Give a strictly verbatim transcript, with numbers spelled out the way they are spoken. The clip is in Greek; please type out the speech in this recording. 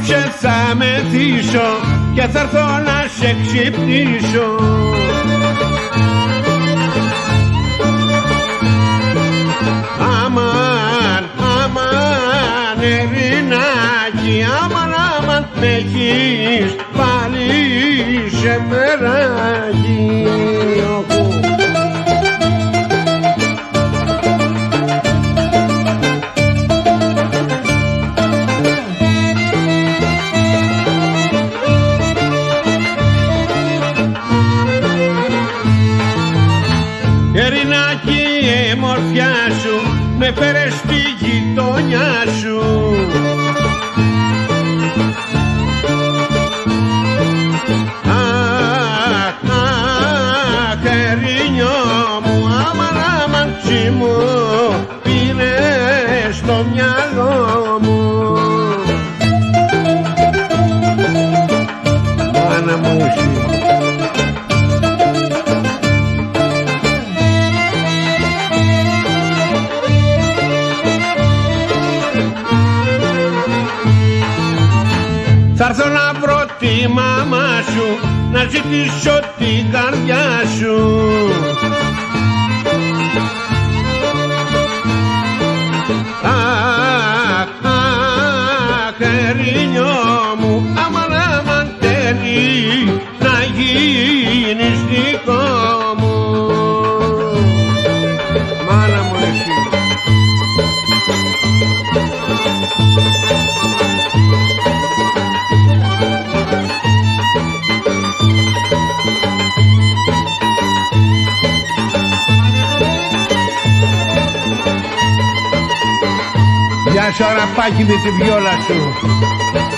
απόψε θα μεθύσω και θα έρθω να σε ξυπνήσω. Αμάν, αμάν, Ερηνάκη, αμάν, αμάν, με έχεις πάλι σε μεράκι. Ερηνάκη, η μορφιά σου με φέρε στη γειτονιά σου. Αχ, αχ, Ερηνιό μου, αμάν, αμάν, τσι μου πήρε στο μυαλό μου. Μάνα μου εσύ. Θα έρθω να βρω τη μαμά σου, να ζητήσω την καρδιά σου. Αχ, αχ, Ερηνιό μου, αμάν, αμάν, τέλει να γίνεις δικό μου. Μάνα μου εσύ. Γεια σου, αραπάκι, με τη βιόλα σου.